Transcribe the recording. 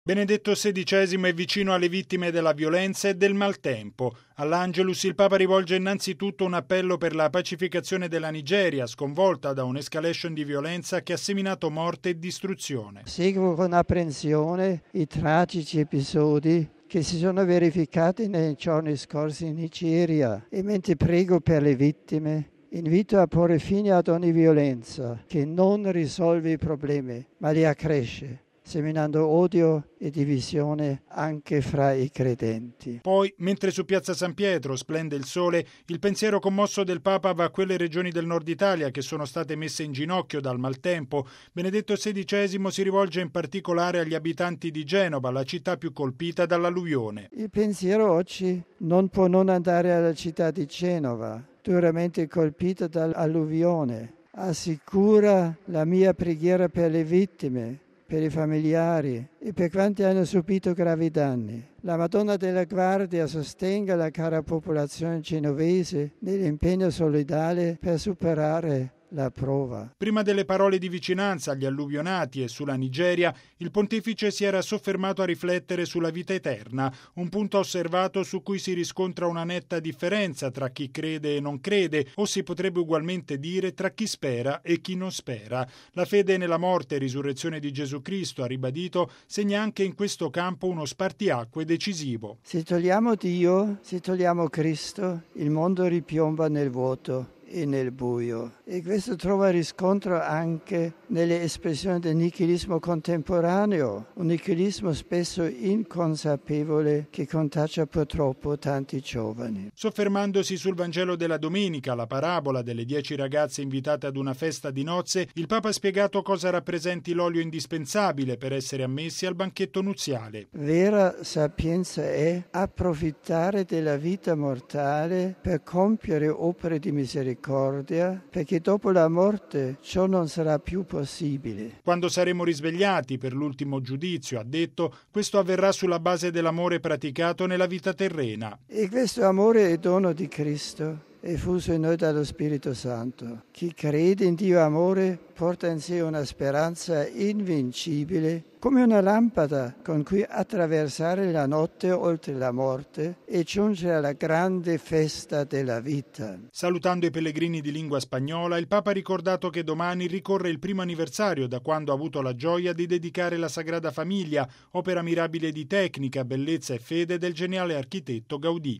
Benedetto XVI è vicino alle vittime della violenza e del maltempo. All'Angelus il Papa rivolge innanzitutto un appello per la pacificazione della Nigeria, sconvolta da un'escalation di violenza che ha seminato morte e distruzione. Seguo con apprensione i tragici episodi che si sono verificati nei giorni scorsi in Nigeria e mentre prego per le vittime invito a porre fine ad ogni violenza che non risolve i problemi ma li accresce, seminando odio e divisione anche fra i credenti. Poi, mentre su Piazza San Pietro splende il sole, il pensiero commosso del Papa va a quelle regioni del nord Italia che sono state messe in ginocchio dal maltempo. Benedetto XVI si rivolge in particolare agli abitanti di Genova, la città più colpita dall'alluvione. Il pensiero oggi non può non andare alla città di Genova, duramente colpita dall'alluvione. Assicura la mia preghiera per le vittime, per i familiari e per quanti hanno subito gravi danni. La Madonna della Guardia sostenga la cara popolazione genovese nell'impegno solidale per superare la prova. Prima delle parole di vicinanza agli alluvionati e sulla Nigeria, il pontefice si era soffermato a riflettere sulla vita eterna, un punto osservato su cui si riscontra una netta differenza tra chi crede e non crede, o si potrebbe ugualmente dire tra chi spera e chi non spera. La fede nella morte e risurrezione di Gesù Cristo, ha ribadito, segna anche in questo campo uno spartiacque decisivo. Se togliamo Dio, se togliamo Cristo, il mondo ripiomba nel vuoto e nel buio. E questo trova riscontro anche nelle espressioni del nichilismo contemporaneo, un nichilismo spesso inconsapevole che contagia purtroppo tanti giovani. Soffermandosi sul Vangelo della domenica, la parabola delle 10 ragazze invitate ad una festa di nozze, il Papa ha spiegato cosa rappresenti l'olio indispensabile per essere ammessi al banchetto nuziale. Vera sapienza è approfittare della vita mortale per compiere opere di misericordia, perché dopo la morte ciò non sarà più possibile. Quando saremo risvegliati per l'ultimo giudizio, ha detto, questo avverrà sulla base dell'amore praticato nella vita terrena. E questo amore è dono di Cristo, è fuso in noi dallo Spirito Santo. Chi crede in Dio amore porta in sé una speranza invincibile, come una lampada con cui attraversare la notte oltre la morte e giungere alla grande festa della vita. Salutando i pellegrini di lingua spagnola, il Papa ha ricordato che domani ricorre il primo anniversario da quando ha avuto la gioia di dedicare la Sagrada Famiglia, opera mirabile di tecnica, bellezza e fede del geniale architetto Gaudì.